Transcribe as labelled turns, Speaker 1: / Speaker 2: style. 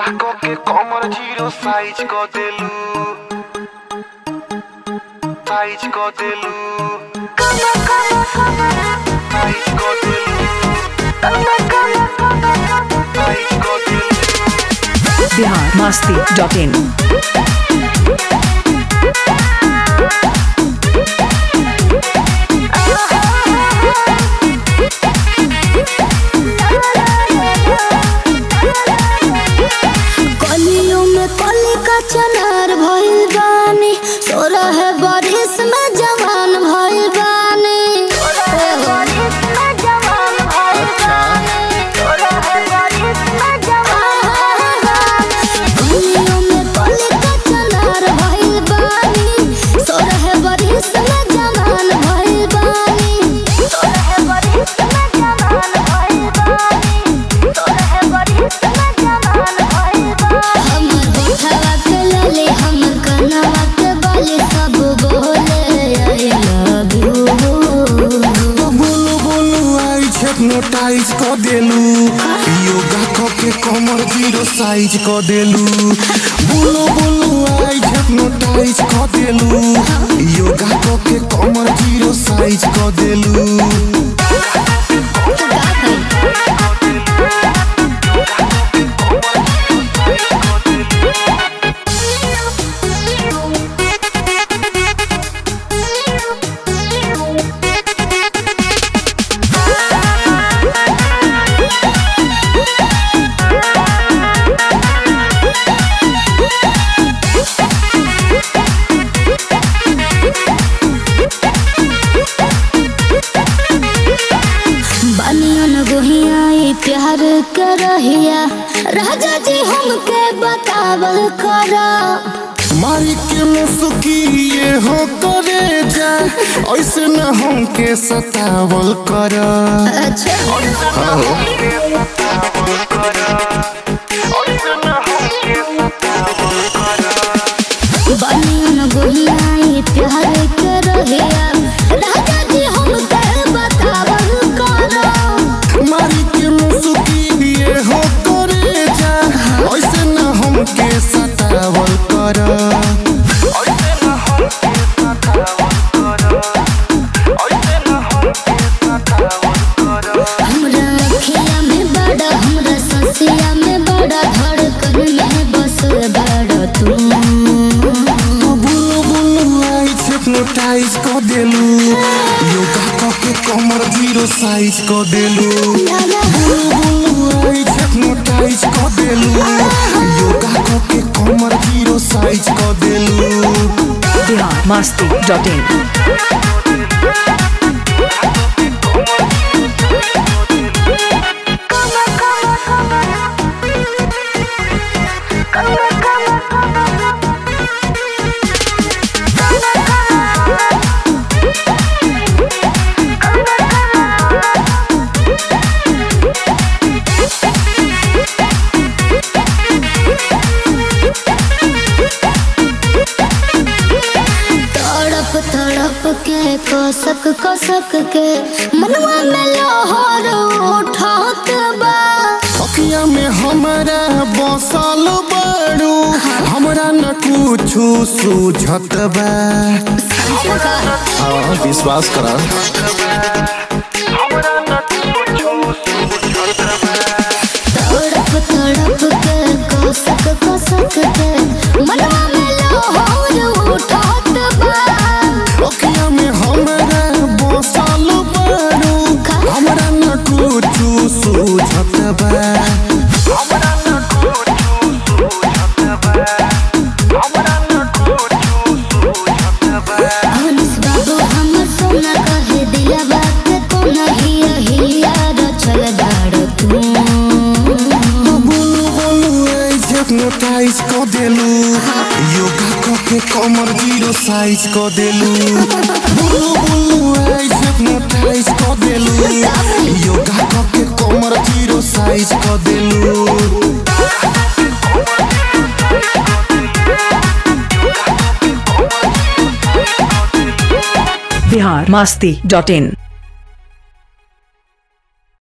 Speaker 1: योगा के कमर zero size को देलू साइज को देलू साइज को देलू साइज को देलू
Speaker 2: biharmasti.in
Speaker 3: कलियों में कली का चनार भइल बानी तोरा है बारिश में जवान भइल बानी कलियों में कली का चनार भइल बानी तोरा है बारिश में जवान भइल बानी तोरा है बारिश में जवान भइल बानी तोरा है बारिश में जवान भइल बानी हमर होठवा के लाली हमर कनवा के बाली सब बोले आई लव यू
Speaker 1: बोलू बोलू आई हिप्नोटाइज को देलू योगा के कमर जीरो साइज को देलू बोलू बोलू आई हिप्नोटाइज को देलू योगा के कमर जीरो साइज को देलू
Speaker 3: बनियन गोहिया प्यार कर रहिया राजा जी हमके बतावल करा
Speaker 1: मारी के मुसुकी ये हो करे जा ऐसे न हमके सतावल कर
Speaker 3: बनियन गोहिया प्यार कर रहिया राजा जी हमके बतावल करा
Speaker 1: मारी के मुसुकी ये हो करे जा ऐसे न हमके सतावल कर
Speaker 3: हमरा अखिया में बड़ा हमरा ससिया में बड़ा धड़कन में बस बड़ा तू
Speaker 1: बुलू बुलू आई हिप्नोटाइज को देलू योगा के कमर जीरो साइज को देलू बुलू बुलू आई हिप्नोटाइज को देलू योगा के कमर जीरो साइज को देलू
Speaker 2: biharmasti.in
Speaker 3: तड़प तड़प के कसक कसक के मनवा में लोहर उठत बा
Speaker 1: अखिया में हमारा बसल बड़ू हमरा न कुछ सूझत बा विश्वास करा
Speaker 3: तड़प तड़प के कसक कसक के मनवा में लोहर उठत बा
Speaker 1: अखिया में हमारा बसल बड़ू हमरा न कुछ सूझत बा
Speaker 3: हंस बाबू हमर सोना कहे दिलवा के कोना हिया हिया रचल दाड़ तू
Speaker 1: बोलू बोलू आई हिप्नोटाइज को देलू योगा के कमर जीरो साइज को देलू बोलू बोलू आई हिप्नोटाइज को देलू योगा के कमर जीरो साइज को देलू
Speaker 2: biharmasti.in